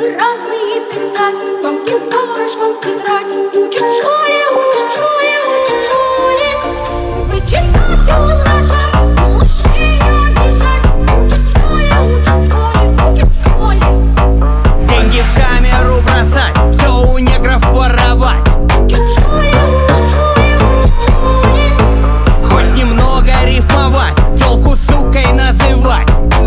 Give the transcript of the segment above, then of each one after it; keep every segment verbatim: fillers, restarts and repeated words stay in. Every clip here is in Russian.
буквы разные писать, тонким перышком тетрадь учат в школе, учат в школе, учат в школе. Вычитать и умножать, малышей не обижать, учат в школе, учат в школе, учат в школе. Деньги в камеру бросать, все у негров воровать. Учат в школе, учат в школе, учат в школе. Хоть немного рифмовать, тёлку сукой называть.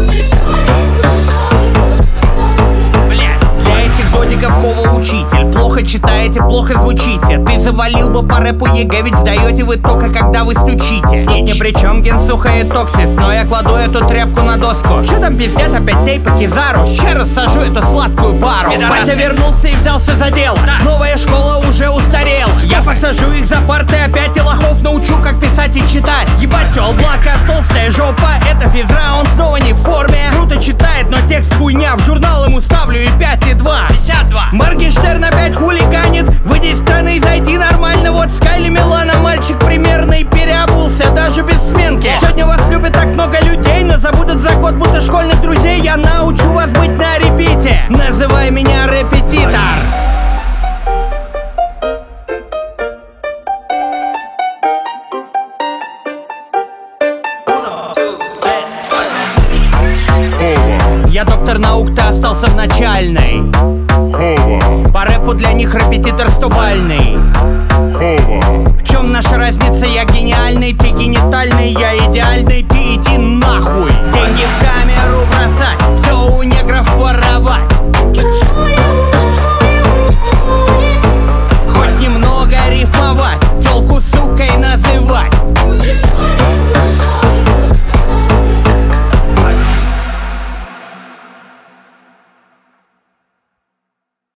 Хова учитель, плохо читаете, плохо звучите. Ты завалил бы по рэпу ЕГЭ, ведь сдаете вы только когда вы стучите. Нет, ни при чем Генсуха и Токсис, но я кладу эту тряпку на доску. Че там пиздят опять тейпа Кизару? Ще раз сажу эту сладкую пару. Батя вернулся и взялся за дело, новая школа уже устарела. Я посажу их за парты опять и лохов научу, как писать и читать. Ебать, облака, толстая жопа, это физра, он снова не в форме. Круто читает, но текст хуйня, в журнал ему ставлю и пять, и два. пятьдесят два. Моргенштерн опять хулиганит, выйди из страны и зайди нормально. Вот Скайли Милана, мальчик примерный, переобулся даже без сменки. Сегодня вас любит так много людей, но забудут за год будто школьных друзей. Я научу вас быть на репите, называй меня репетитор. Я доктор наук, ты остался в начальной. Хова. По рэпу для них репетитор стобальный. Хова. В чем наша разница? Я гениальный, ты генитальный, я идеальный, ты иди нахуй. Деньги в камеру бросать, все у негров воровать.